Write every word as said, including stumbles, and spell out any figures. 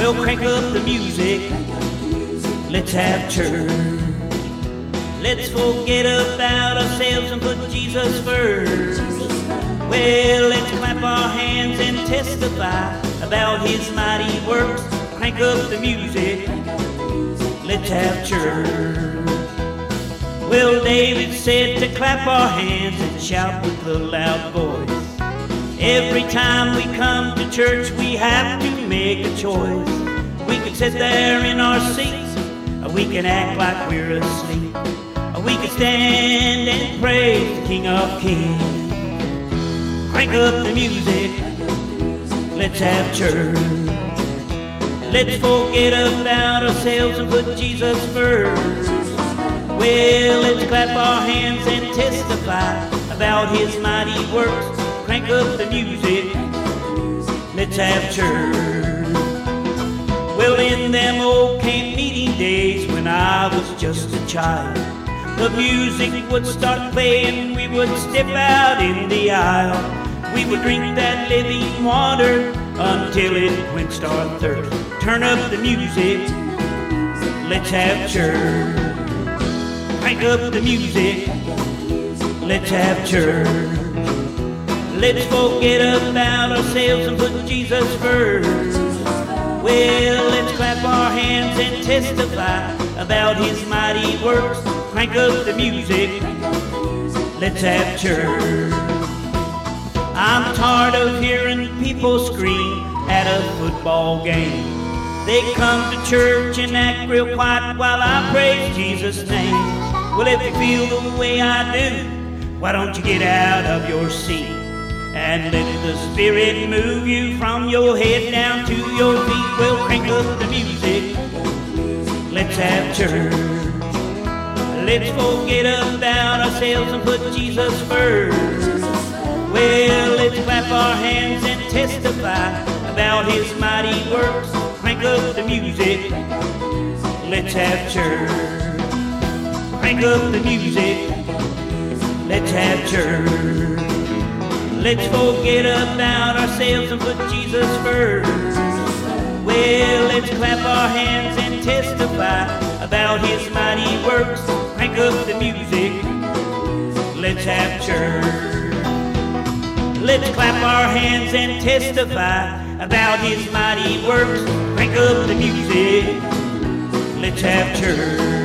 Well, crank up the music. Let's have church. Let's forget about ourselves and put Jesus first. Well, let's clap our hands and testify about his mighty works. Crank up the music. Let's have church. Well, David said to clap our hands and shout with a loud voice. Every time we come to church, we have to make a choice. We can sit there in our seats, or we can act like we're asleep, or we can stand and praise the King of Kings. Crank up the music, let's have church. Let's forget about ourselves and put Jesus first. Well, let's clap our hands and testify about his mighty works. Crank up the music, let's have church. Well, in them old camp meeting days when I was just a child, the music would start playing, we would step out in the aisle. We would drink that living water until it quenched our thirst. Turn up the music, let's have church. Crank up the music, let's have church. Let's forget about ourselves and put Jesus first. Well, let's clap our hands and testify about his mighty works. Crank up the music, let's have church. I'm tired of hearing people scream at a football game. They come to church and act real quiet while I praise Jesus' name. Well, if you feel the way I do, why don't you get out of your seat and let the Spirit move you from your head down to your feet? Well, crank up the music, let's have church. Let's forget about ourselves and put Jesus first. Well, let's clap our hands and testify about his mighty works. Crank up the music, let's have church. Crank up the music, let's have church. Let's forget about ourselves and put Jesus first. Well, let's clap our hands and testify about his mighty works. Crank up the music, let's have church. Let's clap our hands and testify about his mighty works. Crank up the music, let's have church.